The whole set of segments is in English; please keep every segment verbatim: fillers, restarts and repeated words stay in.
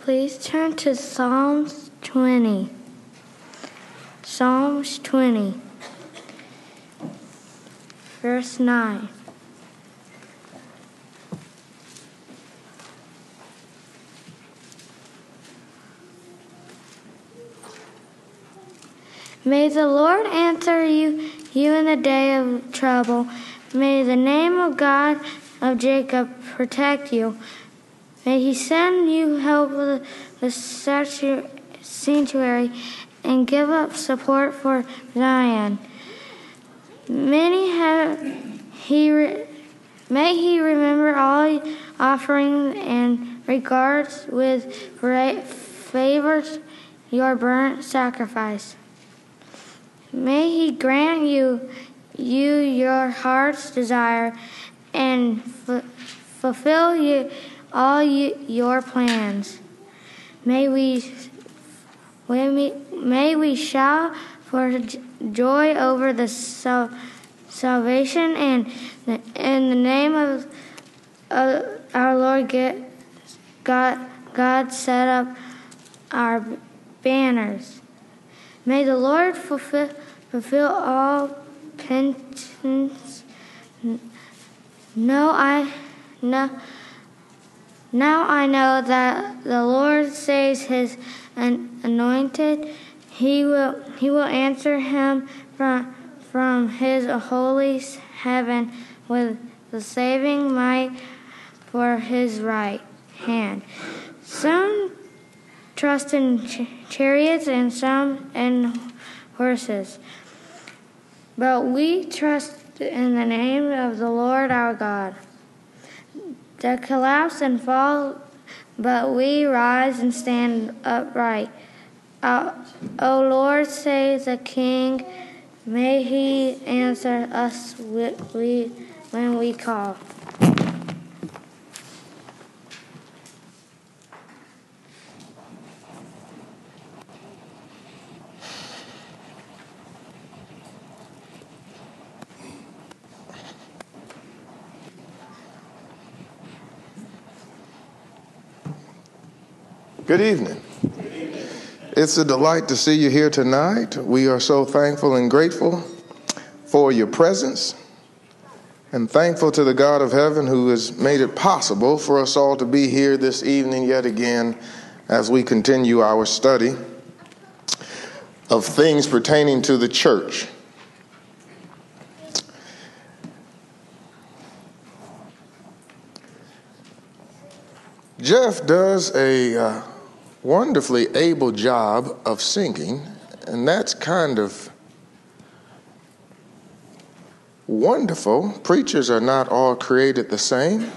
Please turn to Psalms twenty. Psalms twenty, verse nine. May the Lord answer you, you in the day of trouble. May the name of God of Jacob protect you. May he send you help with the sanctuary and give up support for Zion. Many have he re, may he remember all offerings and regards with favors your burnt sacrifice. May he grant you, you your heart's desire and f- fulfill you, all you, your plans. May we, may we, may we shout for joy over the sal- salvation and in the name of uh, our Lord God, God set up our banners. May the Lord fulfill, fulfill all penitence. No, I no. Now I know that the Lord saves his anointed. He will he will answer him from from his holy heaven with the saving might for his right hand. Some trust in ch- chariots and some in horses, but we trust in the name of the Lord our God. They collapse and fall, but we rise and stand upright. Uh, o Lord, say the King, may he answer us when we call. Good evening. Good evening. It's a delight to see you here tonight. We are so thankful and grateful for your presence and thankful to the God of heaven who has made it possible for us all to be here this evening yet again as we continue our study of things pertaining to the church. Jeff does a uh, wonderfully able job of singing, and that's kind of wonderful. Preachers are not all created the same.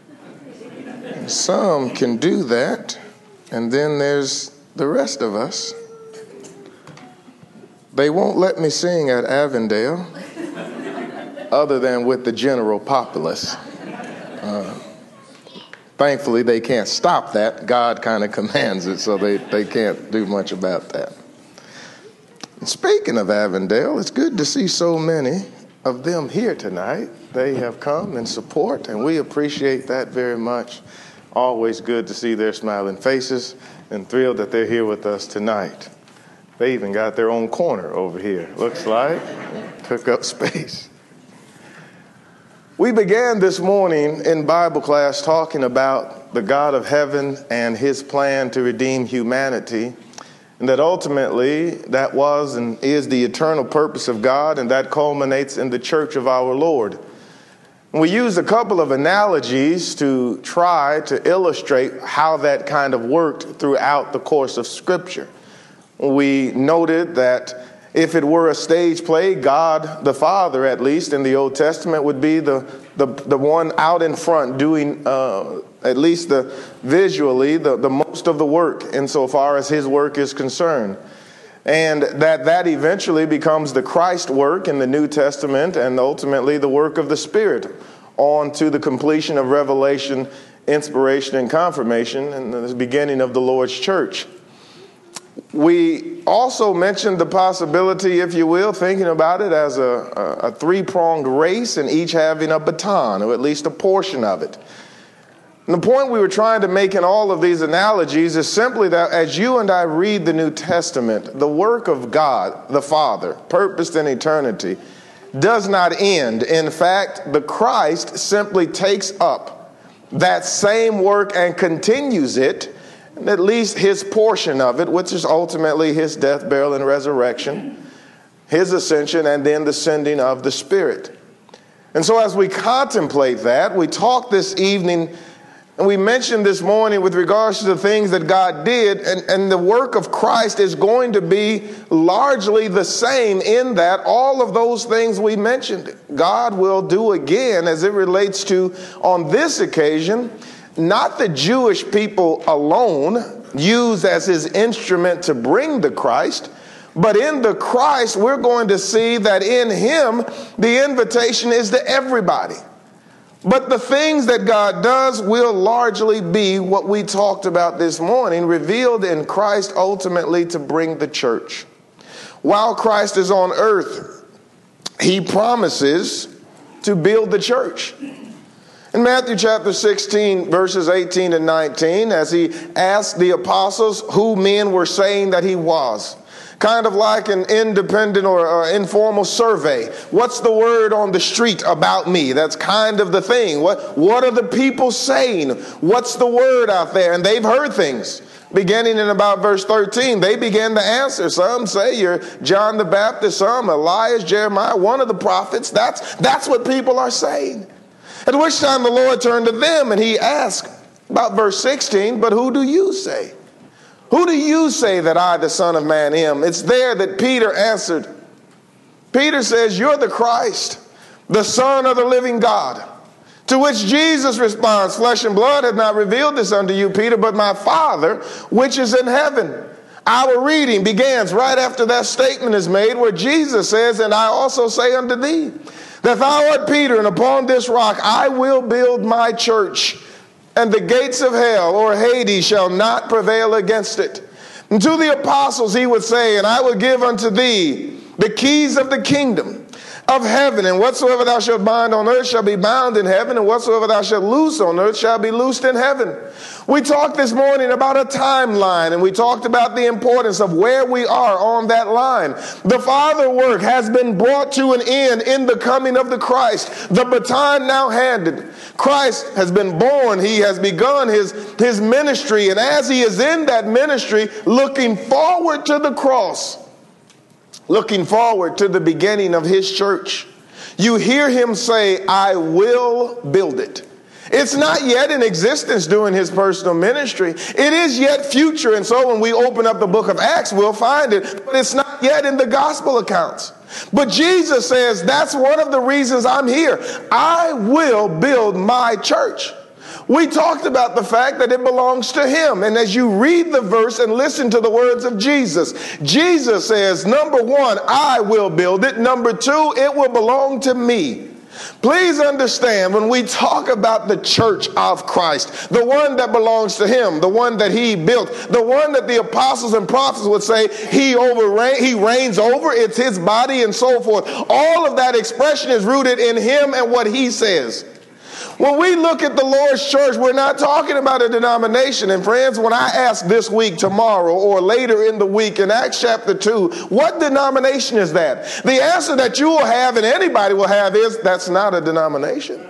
Some can do that, and then there's the rest of us. They won't let me sing at Avondale other than with the general populace. Uh, Thankfully, they can't stop that. God kind of commands it, so they, they can't do much about that. And speaking of Avondale, it's good to see so many of them here tonight. They have come in support, and we appreciate that very much. Always good to see their smiling faces, and thrilled that they're here with us tonight. They even got their own corner over here, looks like. Took up space. We began this morning in Bible class talking about the God of heaven and his plan to redeem humanity, and that ultimately that was and is the eternal purpose of God, and that culminates in the church of our Lord. And we used a couple of analogies to try to illustrate how that kind of worked throughout the course of Scripture. We noted that if it were a stage play, God the Father, at least in the Old Testament, would be the the, the one out in front doing uh, at least the visually the, the most of the work insofar as his work is concerned. And that that eventually becomes the Christ work in the New Testament and ultimately the work of the Spirit on to the completion of revelation, inspiration, and confirmation and the beginning of the Lord's church. We also mentioned the possibility, if you will, thinking about it as a, a, a three-pronged race and each having a baton, or at least a portion of it. And the point we were trying to make in all of these analogies is simply that as you and I read the New Testament, the work of God, the Father, purposed in eternity, does not end. In fact, the Christ simply takes up that same work and continues it, at least his portion of it, which is ultimately his death, burial, and resurrection, his ascension, and then the sending of the Spirit. And so as we contemplate that, we talk this evening and we mentioned this morning with regards to the things that God did, and, and the work of Christ is going to be largely the same in that all of those things we mentioned, God will do again as it relates to, on this occasion, not the Jewish people alone used as his instrument to bring the Christ, but in the Christ, we're going to see that in him, the invitation is to everybody. But the things that God does will largely be what we talked about this morning, revealed in Christ ultimately to bring the church. While Christ is on earth, he promises to build the church. In Matthew chapter sixteen, verses eighteen and nineteen, as he asked the apostles who men were saying that he was, kind of like an independent or uh, informal survey. What's the word on the street about me? That's kind of the thing. What, what are the people saying? What's the word out there? And they've heard things. Beginning in about verse thirteen, they began to answer. Some say you're John the Baptist, some Elias, Jeremiah, one of the prophets. That's, that's what people are saying. At which time the Lord turned to them and he asked, about verse sixteen, but who do you say? Who do you say that I, the Son of Man, am? It's there that Peter answered. Peter says, you're the Christ, the Son of the living God. To which Jesus responds, flesh and blood have not revealed this unto you, Peter, but my Father, which is in heaven. Our reading begins right after that statement is made where Jesus says, and I also say unto thee, that thou art Peter, and upon this rock I will build my church. And the gates of hell or Hades shall not prevail against it. And to the apostles he would say, and I will give unto thee the keys of the kingdom of heaven, and whatsoever thou shalt bind on earth shall be bound in heaven, and whatsoever thou shalt loose on earth shall be loosed in heaven. We talked this morning about a timeline, and we talked about the importance of where we are on that line. The Father work has been brought to an end in the coming of the Christ. The baton now handed. Christ has been born. He has begun his, his ministry, and as he is in that ministry, looking forward to the cross, looking forward to the beginning of his church, you hear him say, I will build it. It's not yet in existence during his personal ministry. It is yet future. And so when we open up the book of Acts, we'll find it. But it's not yet in the gospel accounts. But Jesus says, that's one of the reasons I'm here. I will build my church. We talked about the fact that it belongs to him. And as you read the verse and listen to the words of Jesus, Jesus says, number one, I will build it. Number two, it will belong to me. Please understand, when we talk about the church of Christ, the one that belongs to him, the one that he built, the one that the apostles and prophets would say he over he reigns over, it's his body and so forth. All of that expression is rooted in him and what he says. When we look at the Lord's church, we're not talking about a denomination. And friends, when I ask this week, tomorrow, or later in the week in Acts chapter two, what denomination is that? The answer that you will have and anybody will have is, that's not a denomination.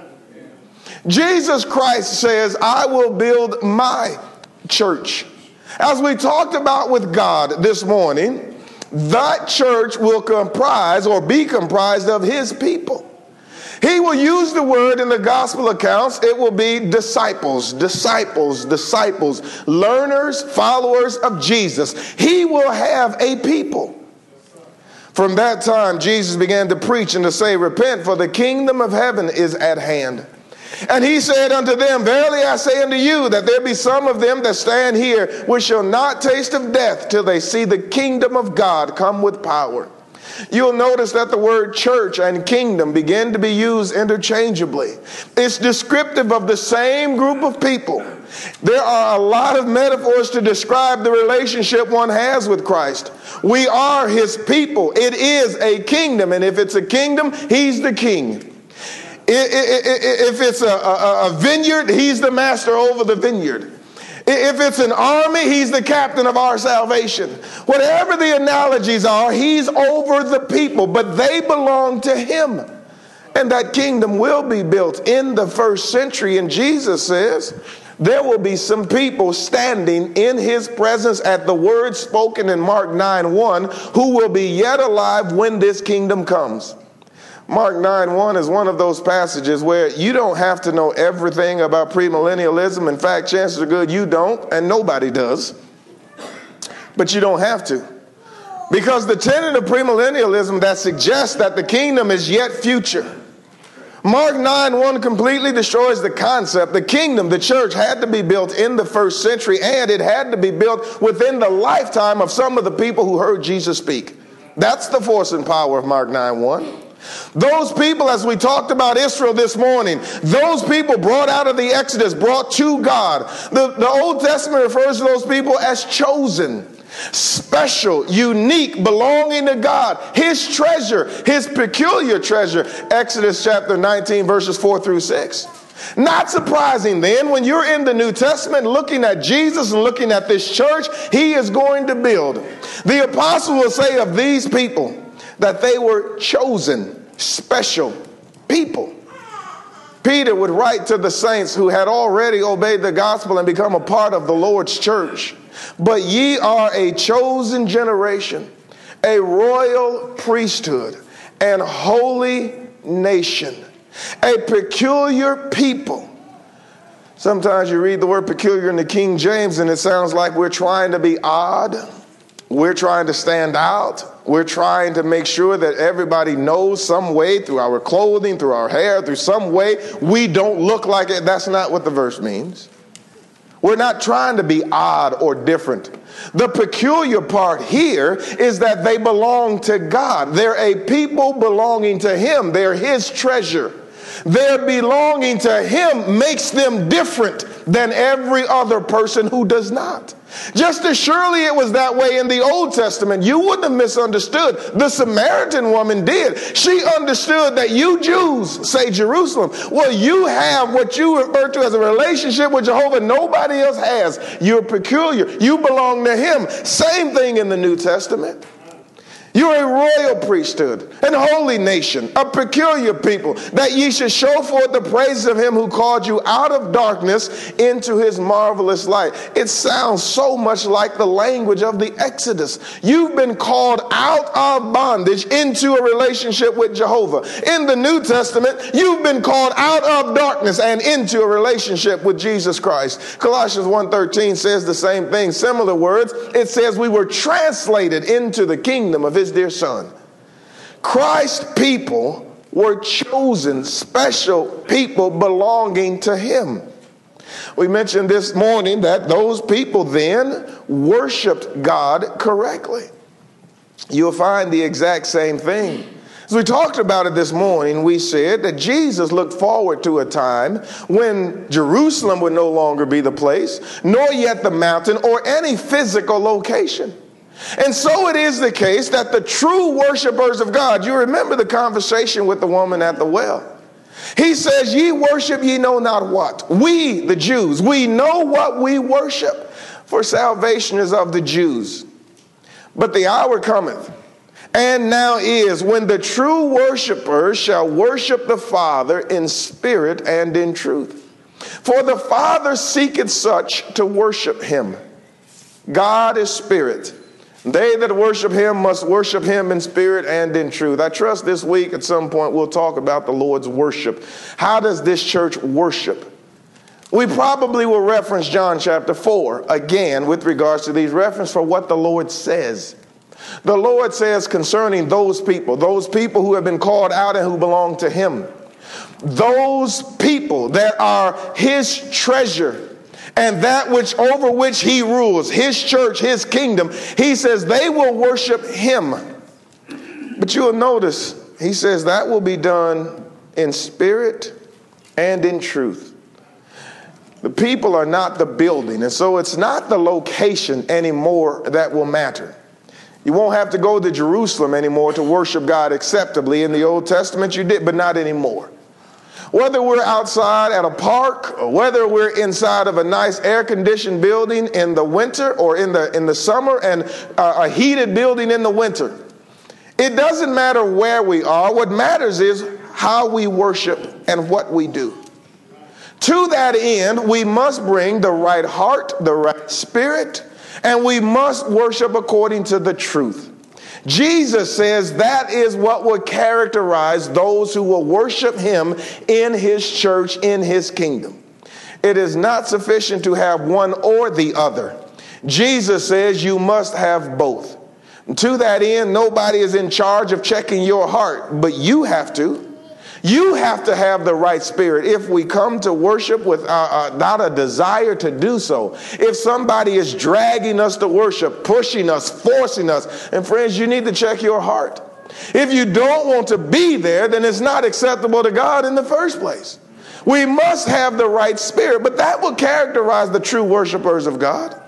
Jesus Christ says, I will build my church. As we talked about with God this morning, that church will comprise or be comprised of his people. He will use the word in the gospel accounts. It will be disciples, disciples, disciples, learners, followers of Jesus. He will have a people. From that time, Jesus began to preach and to say, repent, for the kingdom of heaven is at hand. And he said unto them, verily I say unto you, that there be some of them that stand here which shall not taste of death till they see the kingdom of God come with power. You'll notice that the word church and kingdom begin to be used interchangeably. It's descriptive of the same group of people. There are a lot of metaphors to describe the relationship one has with Christ. We are his people. It is a kingdom, and if it's a kingdom, he's the king. If it's a, a, a vineyard, he's the master over the vineyard. If it's an army, he's the captain of our salvation. Whatever the analogies are, he's over the people, but they belong to him. And that kingdom will be built in the first century. And Jesus says there will be some people standing in his presence at the word spoken in Mark nine one who will be yet alive when this kingdom comes. Mark nine one is one of those passages where you don't have to know everything about premillennialism. In fact, chances are good you don't, and nobody does. But you don't have to. Because the tenet of premillennialism that suggests that the kingdom is yet future. Mark nine one completely destroys the concept. The kingdom, the church, had to be built in the first century, and it had to be built within the lifetime of some of the people who heard Jesus speak. That's the force and power of Mark nine one. Those people, as we talked about Israel this morning, those people brought out of the Exodus, brought to God. The, the Old Testament refers to those people as chosen, special, unique, belonging to God, his treasure, his peculiar treasure. Exodus chapter nineteen, verses four through six. Not surprising then, when you're in the New Testament looking at Jesus and looking at this church he is going to build. The apostle will say of these people that they were chosen, special people. Peter would write to the saints who had already obeyed the gospel and become a part of the Lord's church. But ye are a chosen generation, a royal priesthood, and holy nation, a peculiar people. Sometimes you read the word peculiar in the King James and it sounds like we're trying to be odd. We're trying to stand out. We're trying to make sure that everybody knows some way through our clothing, through our hair, through some way we don't look like it. That's not what the verse means. We're not trying to be odd or different. The peculiar part here is that they belong to God. They're a people belonging to him. They're his treasure. Their belonging to him makes them different than every other person who does not. Just as surely it was that way in the Old Testament. You wouldn't have misunderstood. The Samaritan woman did. She understood that you Jews, say Jerusalem, well, you have what you refer to as a relationship with Jehovah nobody else has. You're peculiar. You belong to him. Same thing in the New Testament. You're a royal priesthood, an holy nation, a peculiar people, that ye should show forth the praises of him who called you out of darkness into his marvelous light. It sounds so much like the language of the Exodus. You've been called out of bondage into a relationship with Jehovah. In the New Testament, you've been called out of darkness and into a relationship with Jesus Christ. Colossians one thirteen says the same thing. Similar words. It says we were translated into the kingdom of his dear son. Christ's people were chosen, special people belonging to him. We mentioned this morning that those people then worshiped God correctly. You'll find the exact same thing. As we talked about it this morning, we said that Jesus looked forward to a time when Jerusalem would no longer be the place, nor yet the mountain or any physical location. And so it is the case that the true worshipers of God, you remember the conversation with the woman at the well. He says, ye worship ye know not what. We, the Jews, we know what we worship, for salvation is of the Jews. But the hour cometh, and now is, when the true worshipers shall worship the Father in spirit and in truth. For the Father seeketh such to worship him. God is spirit. They that worship him must worship him in spirit and in truth. I trust this week at some point we'll talk about the Lord's worship. How does this church worship? We probably will reference John chapter four again with regards to these references for what the Lord says. The Lord says concerning those people, those people who have been called out and who belong to him, those people that are his treasure, and that which over which he rules, his church, his kingdom, he says they will worship him. But you'll notice, he says that will be done in spirit and in truth. The people are not the building, and so it's not the location anymore that will matter. You won't have to go to Jerusalem anymore to worship God acceptably. In the Old Testament you did, but not anymore. Whether we're outside at a park, or whether we're inside of a nice air-conditioned building in the winter or in the, in the summer and uh, a heated building in the winter, it doesn't matter where we are. What matters is how we worship and what we do. To that end, we must bring the right heart, the right spirit, and we must worship according to the truth. Jesus says that is what will characterize those who will worship him in his church, in his kingdom. It is not sufficient to have one or the other. Jesus says you must have both. To that end, nobody is in charge of checking your heart, but you have to. You have to have the right spirit. If we come to worship without uh, not a desire to do so, if somebody is dragging us to worship, pushing us, forcing us, and friends, you need to check your heart. If you don't want to be there, then it's not acceptable to God in the first place. We must have the right spirit, but that will characterize the true worshipers of God.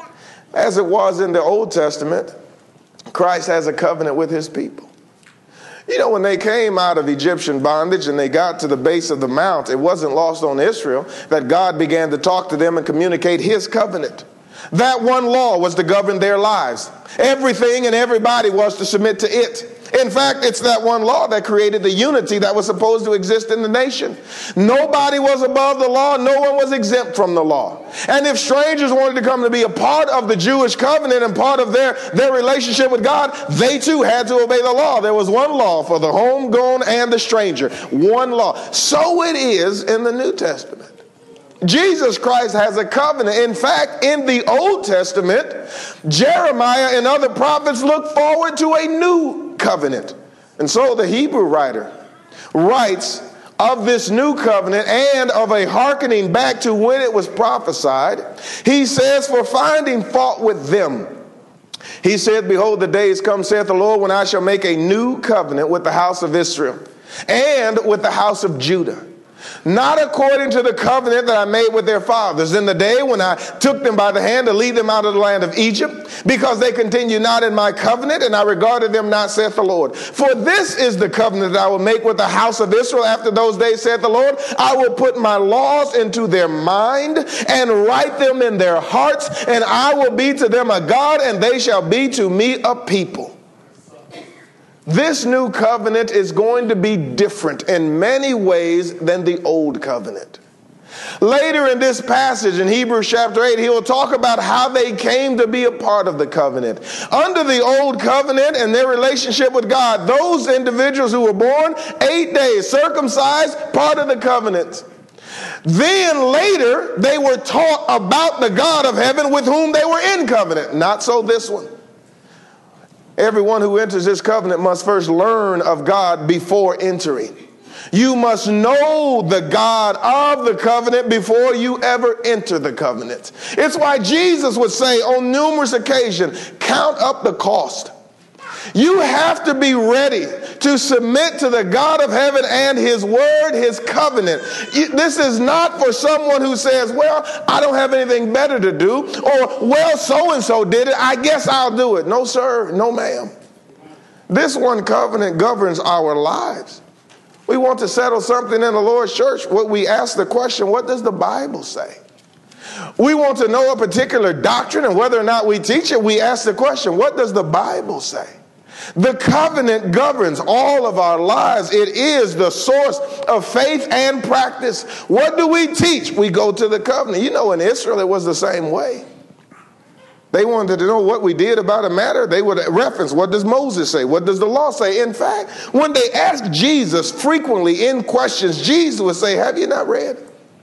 As it was in the Old Testament, Christ has a covenant with his people. You know, when they came out of Egyptian bondage and they got to the base of the mount, it wasn't lost on Israel that God began to talk to them and communicate his covenant. That one law was to govern their lives. Everything and everybody was to submit to it. In fact, it's that one law that created the unity that was supposed to exist in the nation. Nobody was above the law. No one was exempt from the law. And if strangers wanted to come to be a part of the Jewish covenant and part of their, their relationship with God, they too had to obey the law. There was one law for the homegrown and the stranger. One law. So it is in the New Testament. Jesus Christ has a covenant. In fact, in the Old Testament, Jeremiah and other prophets look forward to a new covenant. And so the Hebrew writer writes of this new covenant and of a hearkening back to when it was prophesied. He says, for finding fault with them, he said, behold, the days come, saith the Lord, when I shall make a new covenant with the house of Israel and with the house of Judah. Not according to the covenant that I made with their fathers in the day when I took them by the hand to lead them out of the land of Egypt, because they continue not in my covenant, and I regarded them not, saith the Lord. For this is the covenant that I will make with the house of Israel after those days, saith the Lord. I will put my laws into their mind and write them in their hearts, and I will be to them a God, and they shall be to me a people. This new covenant is going to be different in many ways than the old covenant. Later in this passage in Hebrews chapter eight, he will talk about how they came to be a part of the covenant. Under the old covenant and their relationship with God, those individuals who were born eight days, circumcised, part of the covenant. Then later, they were taught about the God of heaven with whom they were in covenant. Not so this one. Everyone who enters this covenant must first learn of God before entering. You must know the God of the covenant before you ever enter the covenant. It's why Jesus would say on numerous occasions, count up the cost. You have to be ready to submit to the God of heaven and his word, his covenant. This is not for someone who says, well, I don't have anything better to do, or, well, so-and-so did it, I guess I'll do it. No, sir. No, ma'am. This one covenant governs our lives. We want to settle something in the Lord's church. What we ask the question, what does the Bible say? We want to know a particular doctrine, and whether or not we teach it, we ask the question, what does the Bible say? The covenant governs all of our lives. It is the source of faith and practice. What do we teach? We go to the covenant. You know, in Israel, it was the same way. They wanted to know what we did about a matter. They would reference, what does Moses say? What does the law say? In fact, when they asked Jesus frequently in questions, Jesus would say, have you not read?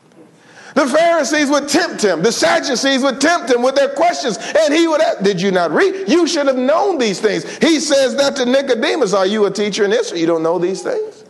The Pharisees would tempt him. The Sadducees would tempt him with their questions. And he would ask, did you not read? You should have known these things. He says that to Nicodemus. Are you a teacher in Israel? You don't know these things?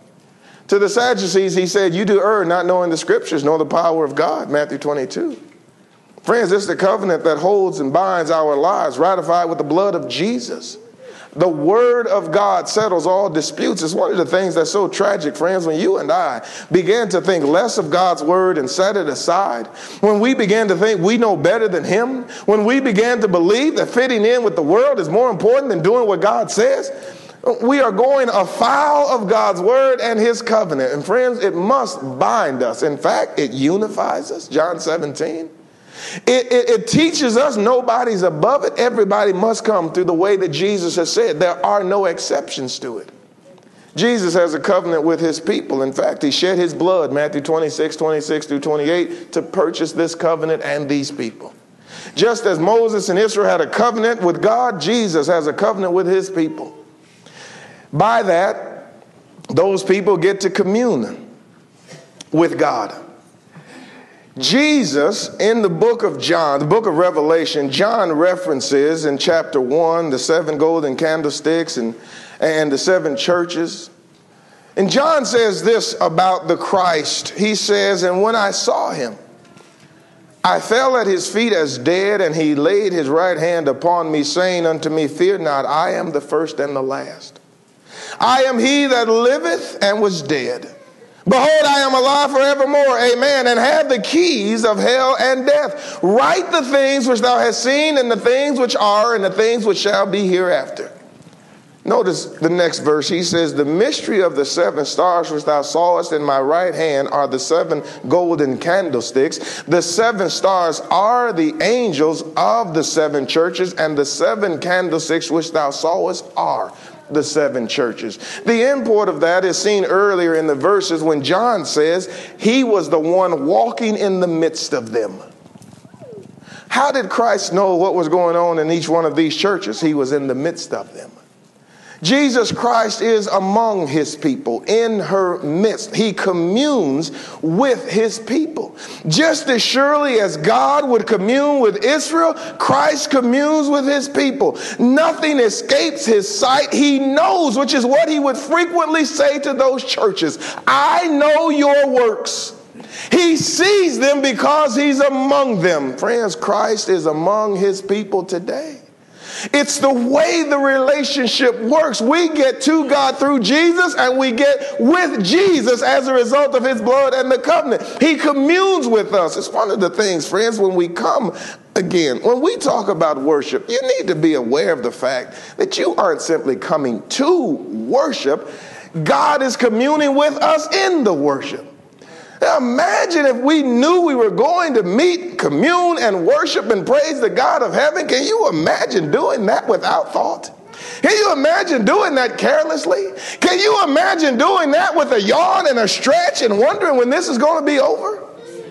To the Sadducees, he said, you do err not knowing the scriptures, nor the power of God. Matthew twenty-two. Friends, this is the covenant that holds and binds our lives, ratified with the blood of Jesus. The word of God settles all disputes. It's one of the things that's so tragic, friends, when you and I began to think less of God's word and set it aside. When we began to think we know better than him. When we began to believe that fitting in with the world is more important than doing what God says. We are going afoul of God's word and his covenant. And friends, it must bind us. In fact, it unifies us. John seventeen. It, it, it teaches us nobody's above it. Everybody must come through the way that Jesus has said. There are no exceptions to it. Jesus has a covenant with his people. In fact, he shed his blood, Matthew twenty-six, twenty-six through twenty-eight, to purchase this covenant and these people. Just as Moses and Israel had a covenant with God, Jesus has a covenant with his people. By that, those people get to commune with God. Jesus, in the book of John, the book of Revelation, John references in chapter one, the seven golden candlesticks and, and the seven churches. And John says this about the Christ. He says, and when I saw him, I fell at his feet as dead, and he laid his right hand upon me, saying unto me, fear not, I am the first and the last. I am he that liveth and was dead. Behold, I am alive forevermore, amen, and have the keys of hell and death. Write the things which thou hast seen, and the things which are, and the things which shall be hereafter. Notice the next verse. He says, the mystery of the seven stars which thou sawest in my right hand are the seven golden candlesticks. The seven stars are the angels of the seven churches, and the seven candlesticks which thou sawest are the seven churches. The import of that is seen earlier in the verses when John says he was the one walking in the midst of them. How did Christ know what was going on in each one of these churches? He was in the midst of them. Jesus Christ is among his people, in her midst. He communes with his people. Just as surely as God would commune with Israel, Christ communes with his people. Nothing escapes his sight. He knows, which is what he would frequently say to those churches, I know your works. He sees them because he's among them. Friends, Christ is among his people today. It's the way the relationship works. We get to God through Jesus, and we get with Jesus as a result of his blood and the covenant. He communes with us. It's one of the things, friends, when we come again, when we talk about worship, you need to be aware of the fact that you aren't simply coming to worship. God is communing with us in the worship. Now imagine if we knew we were going to meet, commune, and worship and praise the God of heaven. Can you imagine doing that without thought? Can you imagine doing that carelessly? Can you imagine doing that with a yawn and a stretch and wondering when this is going to be over?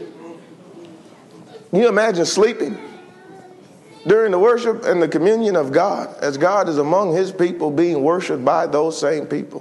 Can you imagine sleeping during the worship and the communion of God as God is among his people being worshiped by those same people?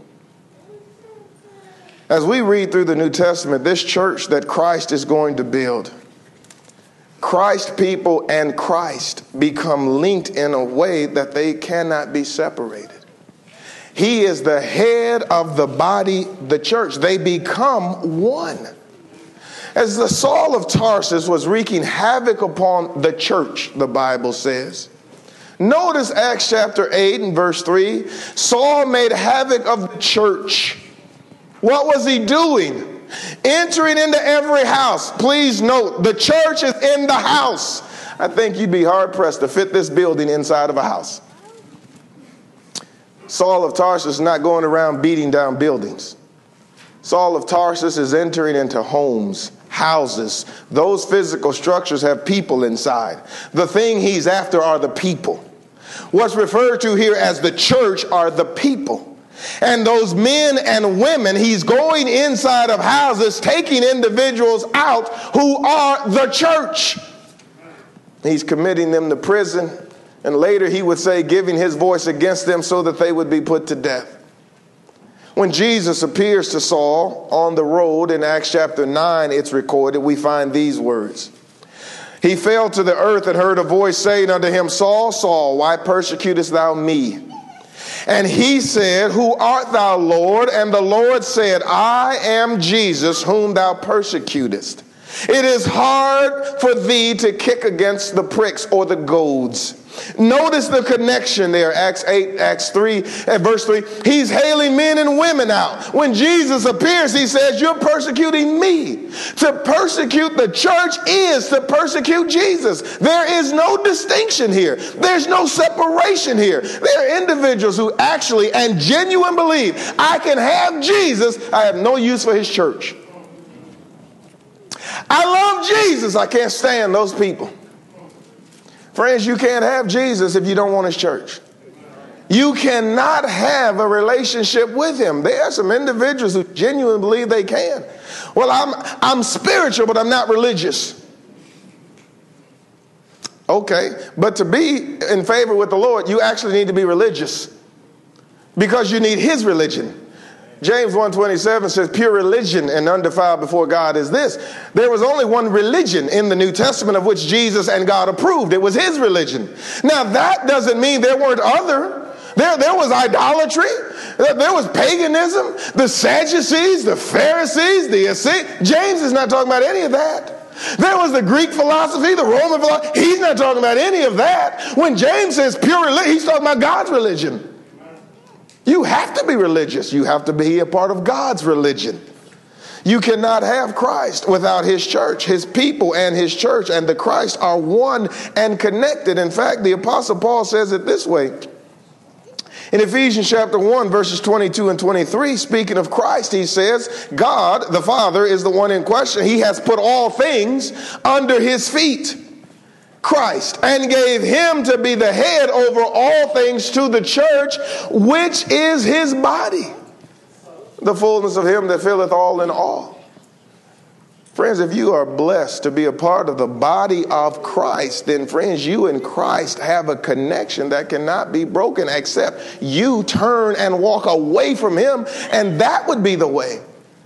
As we read through the New Testament, this church that Christ is going to build, Christ people and Christ become linked in a way that they cannot be separated. He is the head of the body, the church. They become one. As the Saul of Tarsus was wreaking havoc upon the church, the Bible says. Notice Acts chapter eight and verse three. Saul made havoc of the church. What was he doing? Entering into every house. Please note, the church is in the house. I think you'd be hard-pressed to fit this building inside of a house. Saul of Tarsus is not going around beating down buildings. Saul of Tarsus is entering into homes, houses. Those physical structures have people inside. The thing he's after are the people. What's referred to here as the church are the people. And those men and women, he's going inside of houses, taking individuals out who are the church. He's committing them to prison. And later he would say, giving his voice against them so that they would be put to death. When Jesus appears to Saul on the road in Acts chapter nine, it's recorded, we find these words. He fell to the earth and heard a voice saying unto him, Saul, Saul, why persecutest thou me? And he said, who art thou, Lord? And the Lord said, I am Jesus, whom thou persecutest. It is hard for thee to kick against the pricks or the goads. Notice the connection there, Acts eight, Acts three, and verse three. He's hailing men and women out. When Jesus appears, he says, you're persecuting me. To persecute the church is to persecute Jesus. There is no distinction here. There's no separation here. There are individuals who actually and genuine believe, I can have Jesus, I have no use for his church. I love Jesus, I can't stand those people. Friends, you can't have Jesus if you don't want his church. You cannot have a relationship with him. There are some individuals who genuinely believe they can. Well, I'm, I'm spiritual, but I'm not religious. Okay, but to be in favor with the Lord, you actually need to be religious because you need his religion. James one twenty-seven says, pure religion and undefiled before God is this. There was only one religion in the New Testament of which Jesus and God approved. It was his religion. Now, that doesn't mean there weren't other. There, there was idolatry. There was paganism. The Sadducees, the Pharisees, the Essenes. James is not talking about any of that. There was the Greek philosophy, the Roman philosophy. He's not talking about any of that. When James says pure religion, he's talking about God's religion. You have to be religious. You have to be a part of God's religion. You cannot have Christ without his church. His people and his church and the Christ are one and connected. In fact, the Apostle Paul says it this way. In Ephesians chapter one, verses twenty-two and twenty-three, speaking of Christ, he says, God, the Father, is the one in question. He has put all things under his feet. Christ, and gave him to be the head over all things to the church, which is his body, the fullness of him that filleth all in all. Friends, if you are blessed to be a part of the body of Christ, then friends, you and Christ have a connection that cannot be broken except you turn and walk away from him, and that would be the way.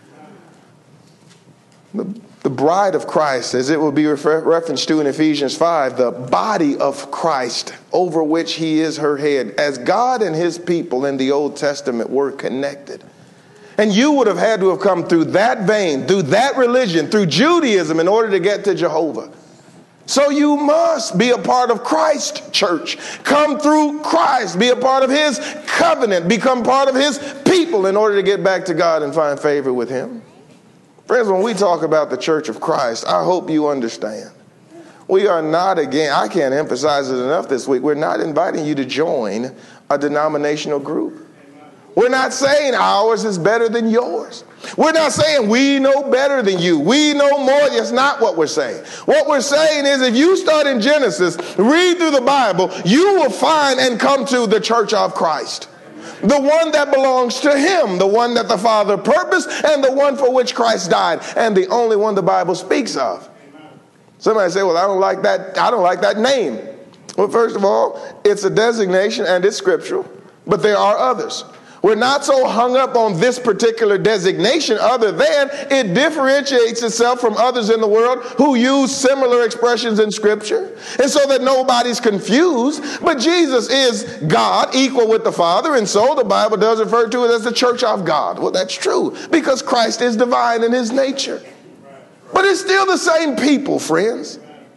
The The bride of Christ, as it will be refer- referenced to in Ephesians five, the body of Christ over which he is her head, as God and his people in the Old Testament were connected. And you would have had to have come through that vein, through that religion, through Judaism in order to get to Jehovah. So you must be a part of Christ's church. Come through Christ, be a part of his covenant, become part of his people in order to get back to God and find favor with him. Friends, when we talk about the Church of Christ, I hope you understand. We are not, again, I can't emphasize it enough this week, we're not inviting you to join a denominational group. We're not saying ours is better than yours. We're not saying we know better than you. We know more. That's not what we're saying. What we're saying is if you start in Genesis, read through the Bible, you will find and come to the Church of Christ. The one that belongs to him, the one that the Father purposed, and the one for which Christ died, and the only one the Bible speaks of. Somebody say, well, I don't like that. I don't like that name. Well, first of all, it's a designation and it's scriptural, but there are others. We're not so hung up on this particular designation other than it differentiates itself from others in the world who use similar expressions in Scripture. And so that nobody's confused. But Jesus is God, equal with the Father. And so the Bible does refer to it as the church of God. Well, that's true because Christ is divine in his nature. But it's still the same people, friends.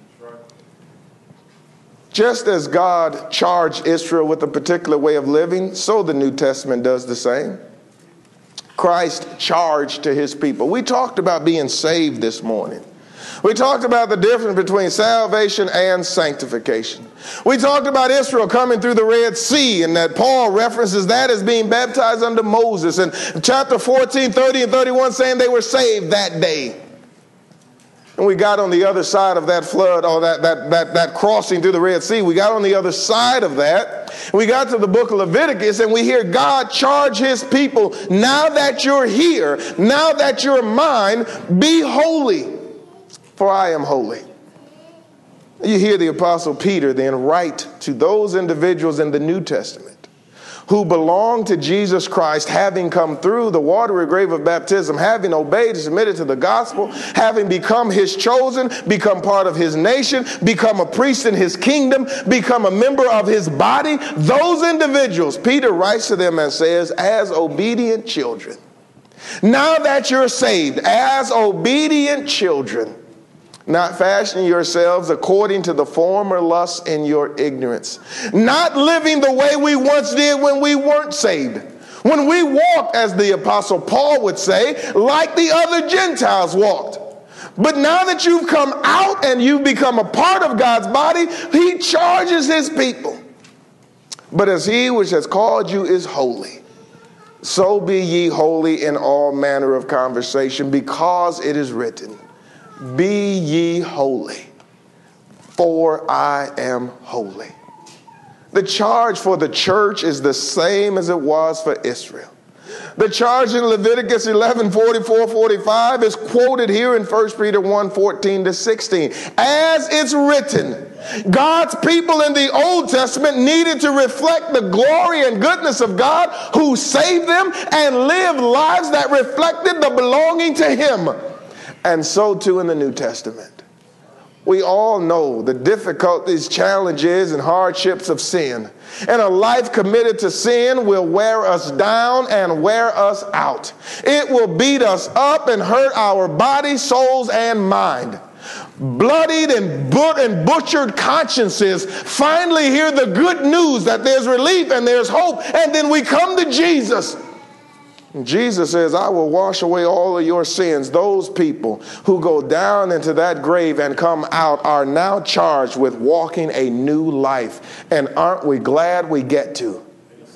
Just as God charged Israel with a particular way of living, so the New Testament does the same. Christ charged to his people. We talked about being saved this morning. We talked about the difference between salvation and sanctification. We talked about Israel coming through the Red Sea, and that Paul references that as being baptized under Moses. And chapter fourteen, thirty, and thirty-one saying they were saved that day. And we got on the other side of that flood, or that, that, that, that crossing through the Red Sea. We got on the other side of that. We got to the book of Leviticus, and we hear God charge his people, now that you're here, now that you're mine, be holy, for I am holy. You hear the Apostle Peter then write to those individuals in the New Testament who belong to Jesus Christ, having come through the watery grave of baptism, having obeyed and submitted to the gospel, having become his chosen, become part of his nation, become a priest in his kingdom, become a member of his body. Those individuals, Peter writes to them and says, as obedient children, now that you're saved, as obedient children, not fashioning yourselves according to the former lusts in your ignorance, not living the way we once did when we weren't saved, when we walked, as the Apostle Paul would say, like the other Gentiles walked. But now that you've come out and you've become a part of God's body, he charges his people. But as he which has called you is holy, so be ye holy in all manner of conversation, because it is written, be ye holy, for I am holy. The charge for the church is the same as it was for Israel. The charge in Leviticus eleven, forty-four, forty-five is quoted here in First Peter one, fourteen to sixteen. As it's written, God's people in the Old Testament needed to reflect the glory and goodness of God who saved them and live lives that reflected the belonging to him. And so too in the New Testament. We all know the difficulties, challenges, and hardships of sin. And a life committed to sin will wear us down and wear us out. It will beat us up and hurt our body, souls, and mind. Bloodied and, but- and butchered consciences finally hear the good news that there's relief and there's hope. And then we come to Jesus. Jesus says, I will wash away all of your sins. Those people who go down into that grave and come out are now charged with walking a new life. And aren't we glad we get to?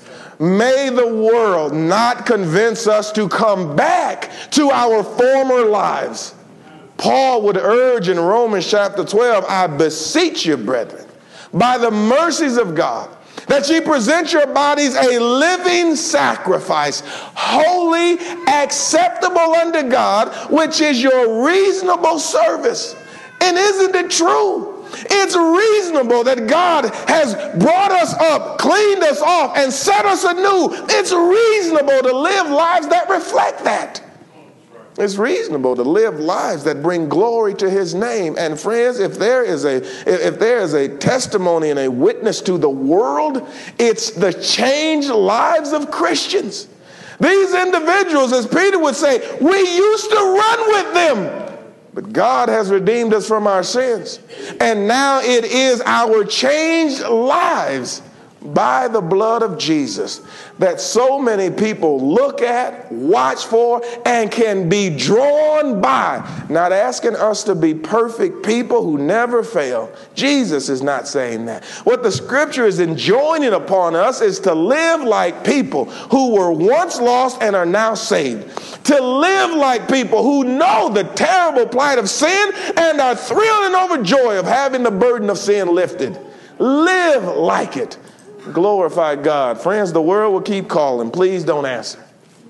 May the world not convince us to come back to our former lives. Paul would urge in Romans chapter twelve, I beseech you, brethren, by the mercies of God, that ye present your bodies a living sacrifice, holy, acceptable unto God, which is your reasonable service. And isn't it true? It's reasonable that God has brought us up, cleaned us off, and set us anew. It's reasonable to live lives that reflect that. It's reasonable to live lives that bring glory to his name. And friends, if there is a if there is a testimony and a witness to the world, it's the changed lives of Christians. These individuals, as Peter would say, we used to run with them, but God has redeemed us from our sins. And now it is our changed lives by the blood of Jesus that so many people look at, watch for, and can be drawn by. Not asking us to be perfect people who never fail. Jesus is not saying that. What the scripture is enjoining upon us is to live like people who were once lost and are now saved. To live like people who know the terrible plight of sin and are thrilled and overjoyed of having the burden of sin lifted. Live like it. Glorify God. Friends, the world will keep calling. Please don't answer.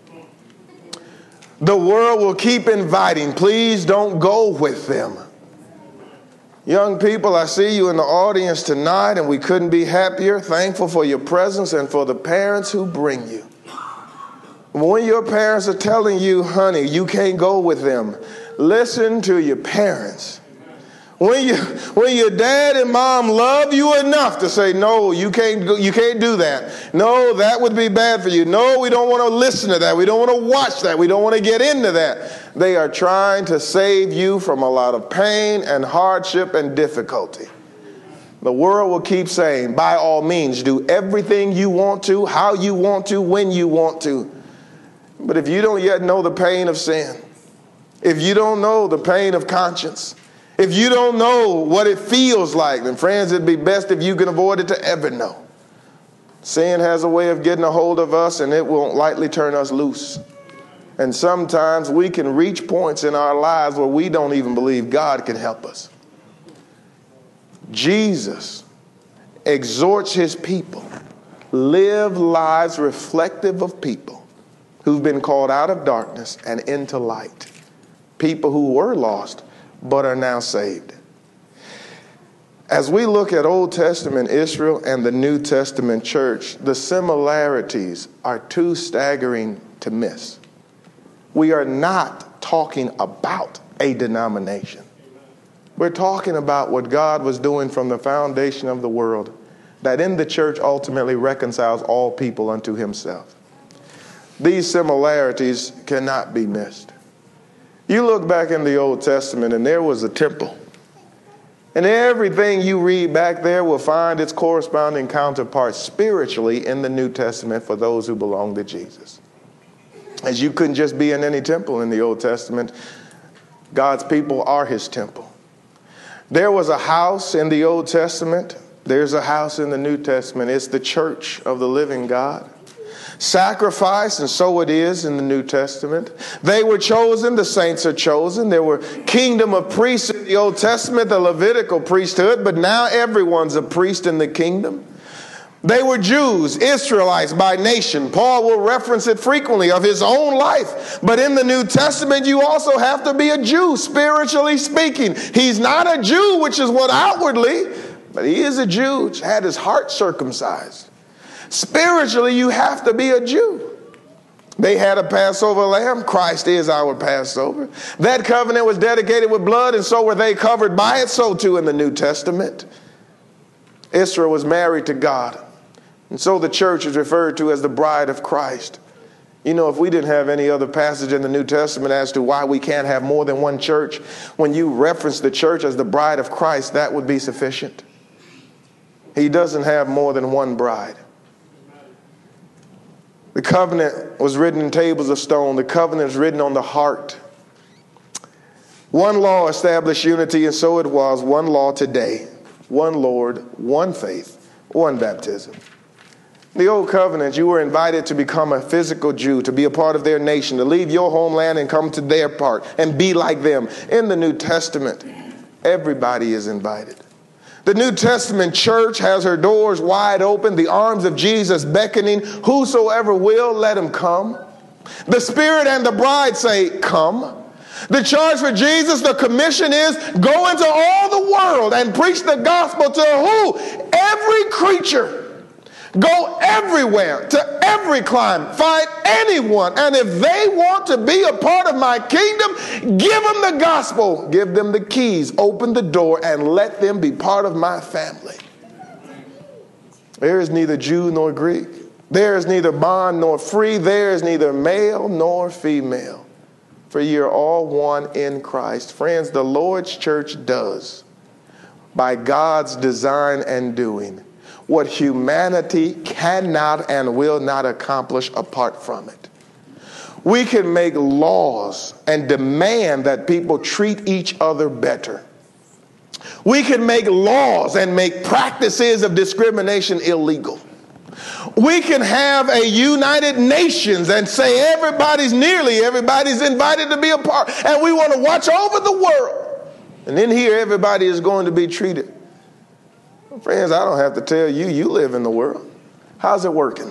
The world will keep inviting. Please don't go with them. Young people, I see you in the audience tonight, and we couldn't be happier. Thankful for your presence and for the parents who bring you. When your parents are telling you, honey, you can't go with them, listen to your parents. When you, when your dad and mom love you enough to say, no, you can't go, you can't do that. No, that would be bad for you. No, we don't want to listen to that. We don't want to watch that. We don't want to get into that. They are trying to save you from a lot of pain and hardship and difficulty. The world will keep saying, by all means, do everything you want to, how you want to, when you want to. But if you don't yet know the pain of sin, if you don't know the pain of conscience, if you don't know what it feels like, then friends, it'd be best if you can avoid it to ever know. Sin has a way of getting a hold of us, and it won't lightly turn us loose. And sometimes we can reach points in our lives where we don't even believe God can help us. Jesus exhorts his people, live lives reflective of people who've been called out of darkness and into light. People who were lost but are now saved. As we look at Old Testament Israel and the New Testament church, the similarities are too staggering to miss. We are not talking about a denomination. We're talking about what God was doing from the foundation of the world, that in the church ultimately reconciles all people unto himself. These similarities cannot be missed. You look back in the Old Testament and there was a temple. And everything you read back there will find its corresponding counterpart spiritually in the New Testament for those who belong to Jesus. As you couldn't just be in any temple in the Old Testament, God's people are his temple. There was a house in the Old Testament. There's a house in the New Testament. It's the church of the living God. Sacrifice, and so it is in the New Testament. They were chosen, the saints are chosen. There were kingdom of priests in the Old Testament, the Levitical priesthood, but now everyone's a priest in the kingdom. They were Jews, Israelites by nation. Paul will reference it frequently of his own life. But in the New Testament, you also have to be a Jew, spiritually speaking. He's not a Jew, which is what outwardly, but he is a Jew, had his heart circumcised. Spiritually, you have to be a Jew. They had a Passover lamb. Christ is our Passover. That covenant was dedicated with blood, and so were they covered by it. So too in the New Testament. Israel was married to God. And so the church is referred to as the bride of Christ. You know, if we didn't have any other passage in the New Testament as to why we can't have more than one church, when you reference the church as the bride of Christ, that would be sufficient. He doesn't have more than one bride. The covenant was written in tables of stone. The covenant is written on the heart. One law established unity, and so it was. One law today. One Lord, one faith, one baptism. The old covenant, you were invited to become a physical Jew, to be a part of their nation, to leave your homeland and come to their part and be like them. In the New Testament, everybody is invited. The New Testament church has her doors wide open, the arms of Jesus beckoning. Whosoever will, let him come. The Spirit and the bride say, come. The charge for Jesus, the commission is, go into all the world and preach the gospel to who? Every creature. Go everywhere, to every clime. Find anyone. And if they want to be a part of my kingdom, give them the gospel. Give them the keys. Open the door and let them be part of my family. There is neither Jew nor Greek. There is neither bond nor free. There is neither male nor female. For ye are all one in Christ. Friends, the Lord's church does, by God's design and doing, what humanity cannot and will not accomplish apart from it. We can make laws and demand that people treat each other better. We can make laws and make practices of discrimination illegal. We can have a United Nations and say everybody's, nearly everybody's invited to be a part, and we want to watch over the world. And in here, everybody is going to be treated. Friends, I don't have to tell you, you live in the world. How's it working?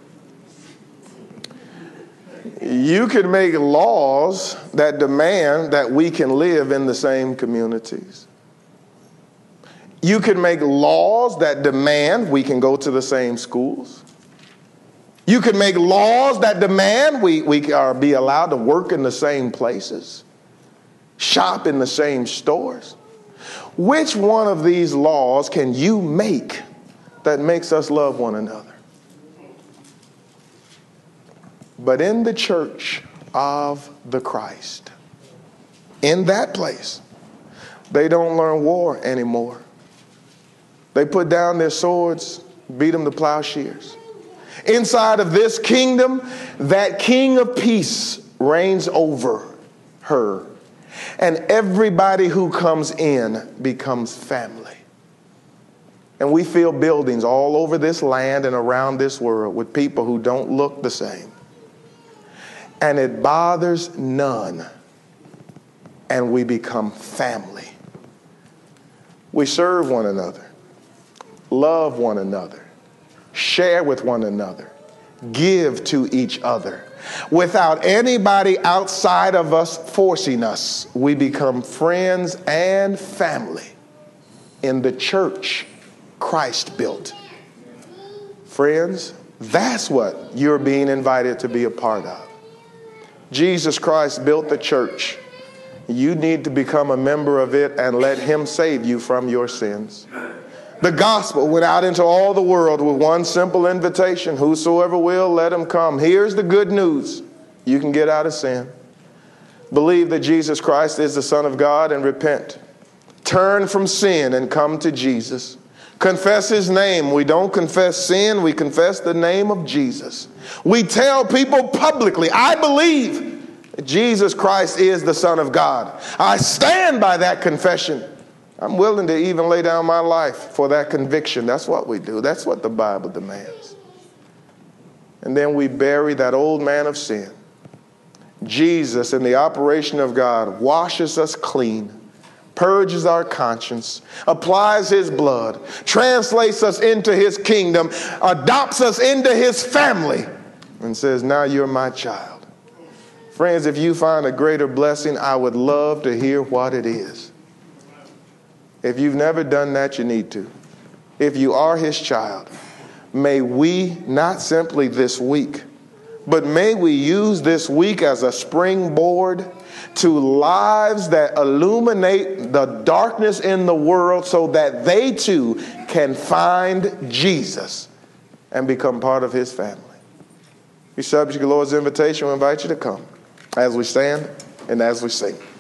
You can make laws that demand that we can live in the same communities. You can make laws that demand we can go to the same schools. You can make laws that demand we, we are be allowed to work in the same places, shop in the same stores. Which one of these laws can you make that makes us love one another? But in the church of the Christ, in that place, they don't learn war anymore. They put down their swords, beat them to plowshares. Inside of this kingdom, that King of peace reigns over her. And everybody who comes in becomes family. And we fill buildings all over this land and around this world with people who don't look the same. And it bothers none. And we become family. We serve one another, love one another, share with one another, give to each other. Without anybody outside of us forcing us, we become friends and family in the church Christ built. Friends, that's what you're being invited to be a part of. Jesus Christ built the church. You need to become a member of it and let him save you from your sins. The gospel went out into all the world with one simple invitation. Whosoever will, let him come. Here's the good news. You can get out of sin. Believe that Jesus Christ is the Son of God and repent. turn from sin and come to Jesus. Confess his name. We don't confess sin. We confess the name of Jesus. We tell people publicly, I believe that Jesus Christ is the Son of God. I stand by that confession. I'm willing to even lay down my life for that conviction. That's what we do. That's what the Bible demands. And then we bury that old man of sin. Jesus, in the operation of God, washes us clean, purges our conscience, applies his blood, translates us into his kingdom, adopts us into his family, and says, now you're my child. Friends, if you find a greater blessing, I would love to hear what it is. If you've never done that, you need to. If you are his child, may we not simply this week, but may we use this week as a springboard to lives that illuminate the darkness in the world so that they too can find Jesus and become part of his family. You're subject to the Lord's invitation. We invite you to come as we stand and as we sing.